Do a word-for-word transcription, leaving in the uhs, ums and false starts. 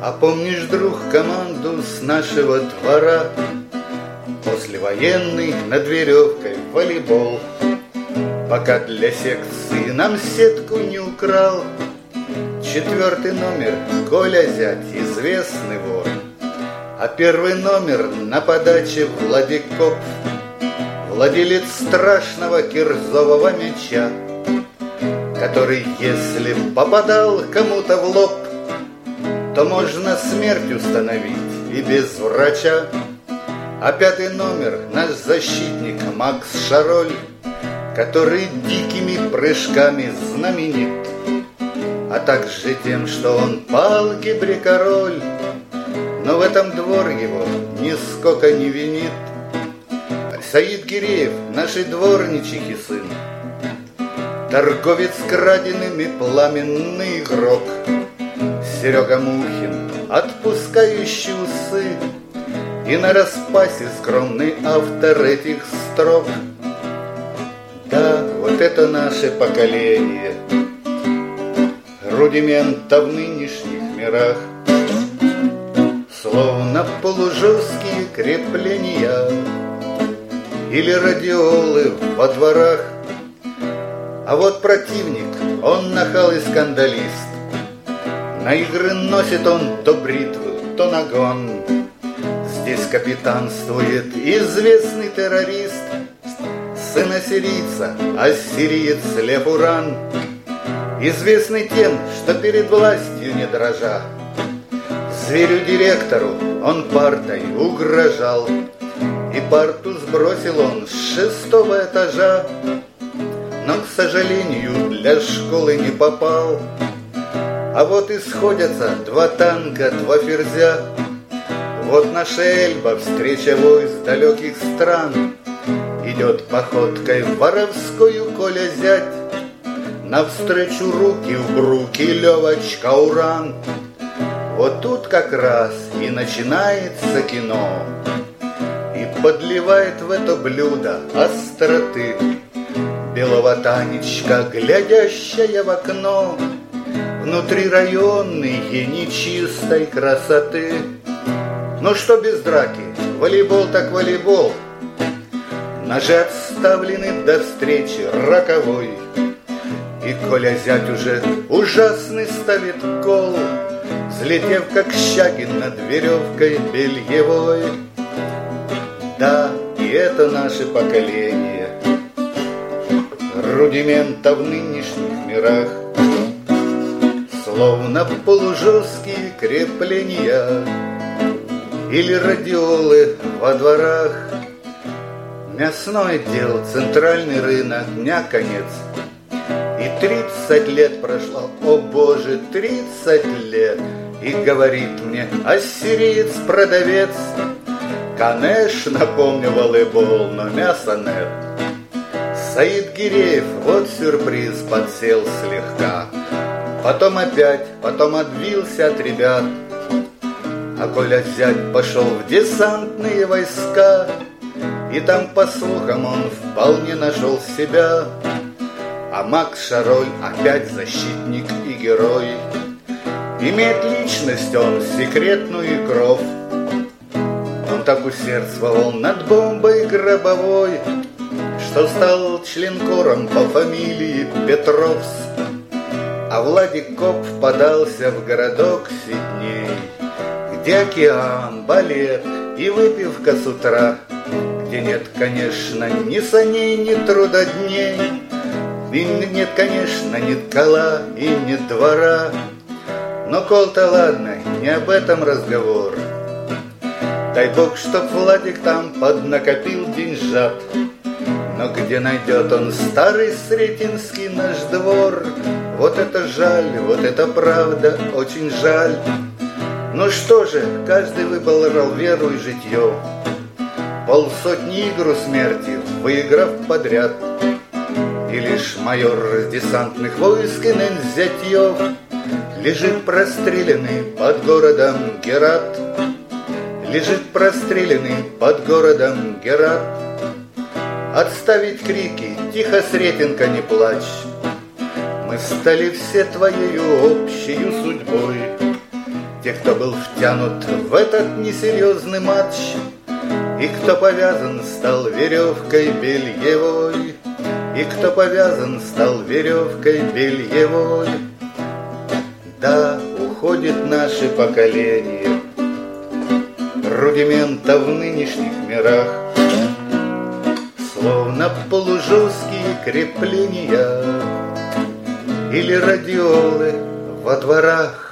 А помнишь, друг, команду с нашего двора? Послевоенный над веревкой волейбол. Пока для секции нам сетку не украл четвертый номер Коля Зять, известный вор. А первый номер на подаче Владикоп, владелец страшного кирзового мяча, который, если попадал кому-то в лоб, то можно смерть установить и без врача. А пятый номер наш защитник Макс Шароль, который дикими прыжками знаменит, а также тем, что он по алгебре король. Но в этом двор его нисколько не винит. Саид Гиреев, нашей дворничихи сын, торговец краденными, пламенный игрок. Серега Мухин, отпускающий усы, и на распасе скромный автор этих строк. Да, вот это наше поколение рудимента в нынешних мирах, словно полужесткие крепления или радиолы во дворах. А вот противник, он нахал и скандалист. На игры носит он то бритву, то нагон. Здесь капитанствует известный террорист, сын ассирийца, ассириец Лев Уран, известный тем, что перед властью не дрожа. Зверю-директору он партой угрожал, и парту сбросил он с шестого этажа, но, к сожалению, для школы не попал. А вот и сходятся два танка, два ферзя. Вот наша Эльба, встреча войск далеких стран. Идет походкой воровскою Коля Зять, навстречу руки в бруки Левочка Уран. Вот тут как раз и начинается кино, и подливает в это блюдо остроты белого Танечка, глядящая в окно внутрирайонные нечистой красоты. Ну что без драки, волейбол так волейбол. Ножи отставлены до встречи роковой, и Коля Зять уже ужасный ставит гол, взлетев как Щагин над веревкой бельевой. Да, и это наше поколение рудимента в нынешних мирах, словно полужесткие крепления или радиолы во дворах. Мясной дел, центральный рынок, дня конец. И тридцать лет прошло, о боже, тридцать лет. И говорит мне ассириец-продавец: конечно, помню волейбол, но мяса нет. Саид Гиреев, вот сюрприз, подсел слегка, потом опять, потом отбился от ребят. А Коля Зять пошел в десантные войска, и там, по слухам, он вполне нашел себя. А Макс Шароль опять защитник и герой. Имеет личность он секретную и кровь. Он так усердствовал над бомбой гробовой, что стал членкором по фамилии Петровс. А Владикоп подался в городок Сидней, где океан, балет и выпивка с утра, где нет, конечно, ни саней, ни трудодней, и нет, конечно, ни кола и ни двора. Но кол-то ладно, не об этом разговор. Дай бог, чтоб Владик там поднакопил деньжат. Но где найдет он старый Сретенский наш двор? Вот это жаль, вот это правда, очень жаль. Ну что же, каждый выбрал веру и житье, полсотни игр у смерти выиграв подряд. И лишь майор десантных войск Инен Зятьев лежит простреленный под городом Герат. Лежит простреленный под городом Герат. Отставить крики, тихо, Сретенка, не плачь. Мы стали все твоею общею судьбой. те, кто был втянут в этот несерьезный матч, и кто повязан стал веревкой бельевой, и кто повязан стал веревкой бельевой. Да, уходит наше поколение рудимента в нынешних мирах, словно полужесткие крепления или радиолы во дворах.